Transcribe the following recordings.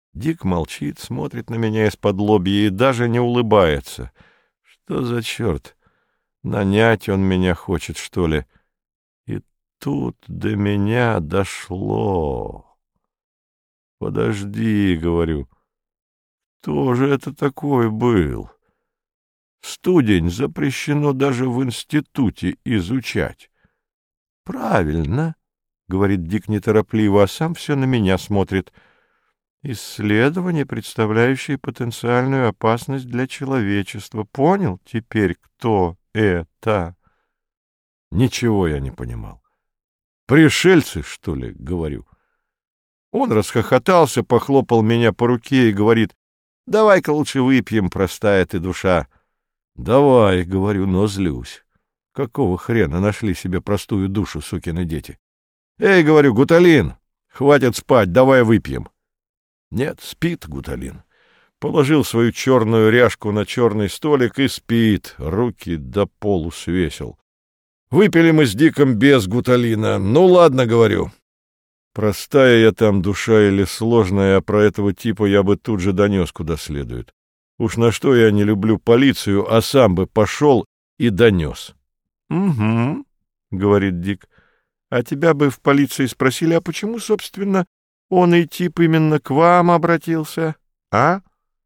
Дик молчит, смотрит на меня из-под-лобья и даже не улыбается. Что за черт? Нанять он меня хочет, что ли? И тут до меня дошло. «Подожди», — говорю, — «кто же это такой был? Студень запрещено даже в институте изучать». «Правильно», — говорит Дик неторопливо, а сам все на меня смотрит. «Исследование, представляющее потенциальную опасность для человечества. Понял теперь, кто это?» Ничего я не понимал. «Пришельцы, что ли?» — говорю. Он расхохотался, похлопал меня по руке и говорит: «Давай-ка лучше выпьем, простая ты душа». «Давай», — говорю, но злюсь. Какого хрена нашли себе простую душу, сукины дети? «Эй, — говорю, — Гуталин, хватит спать, давай выпьем». Нет, спит Гуталин. Положил свою черную ряжку на черный столик и спит, руки до полу свесил. Выпили мы с Диком без Гуталина. Ну ладно, говорю. Простая я там душа или сложная, а про этого типа я бы тут же донес куда следует. Уж на что я не люблю полицию, а сам бы пошел и донес. — Угу, — говорит Дик. — А тебя бы в полиции спросили, а почему, собственно, он и тип именно к вам обратился, а?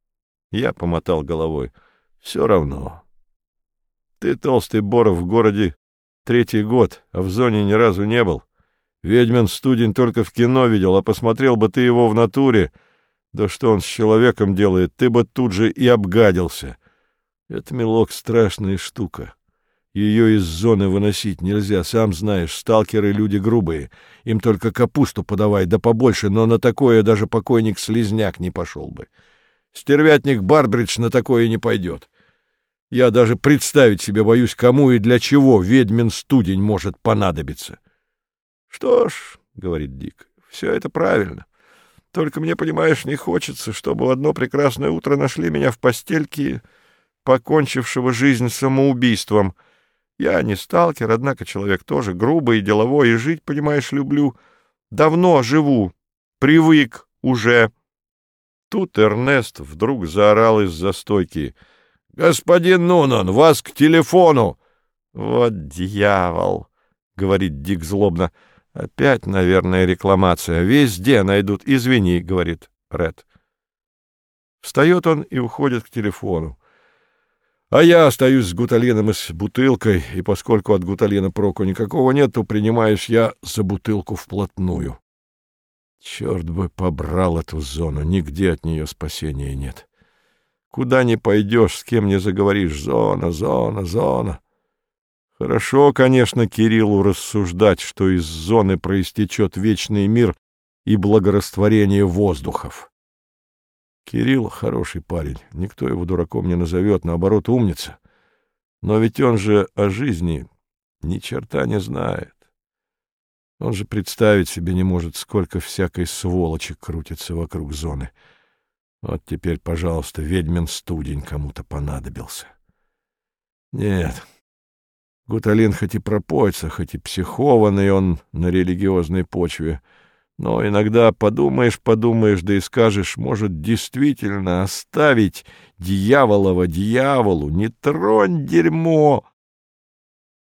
Я помотал головой. — Все равно. Ты, толстый Боров, в городе 3-й год, а в зоне ни разу не был. Ведьмин студень только в кино видел, а посмотрел бы ты его в натуре, да что он с человеком делает, ты бы тут же и обгадился. Это, милок, страшная штука. Ее из зоны выносить нельзя, сам знаешь, сталкеры люди грубые. Им только капусту подавай, да побольше, но на такое даже покойник-слизняк не пошел бы. Стервятник Барбридж на такое не пойдет. Я даже представить себе боюсь, кому и для чего ведьмин студень может понадобиться. — Что ж, — говорит Дик, — все это правильно. Только мне, понимаешь, не хочется, чтобы в одно прекрасное утро нашли меня в постельке, покончившего жизнь самоубийством. Я не сталкер, однако человек тоже грубый и деловой, и жить, понимаешь, люблю. Давно живу, привык уже. Тут Эрнест вдруг заорал из-за стойки: «Господин Нунан, вас к телефону!» «Вот дьявол!» — говорит Дик злобно. «Опять, наверное, рекламация. Везде найдут. Извини», — говорит Ред. Встает он и уходит к телефону. А я остаюсь с Гуталином и с бутылкой, и поскольку от Гуталина проку никакого нет, то принимаюсь я за бутылку вплотную. Черт бы побрал эту зону, нигде от нее спасения нет. Куда ни пойдешь, с кем не заговоришь, зона, зона, зона. Хорошо, конечно, Кириллу рассуждать, что из зоны проистечет вечный мир и благорастворение воздухов. Кирилл хороший парень, никто его дураком не назовет, наоборот, умница. Но ведь он же о жизни ни черта не знает. Он же представить себе не может, сколько всякой сволочи крутится вокруг зоны. Вот теперь, пожалуйста, ведьмин студень кому-то понадобился. Нет, Гуталин хоть и пропойца, хоть и психованный он на религиозной почве, но иногда подумаешь, да и скажешь, может, действительно оставить дьяволова дьяволу, не тронь дерьмо.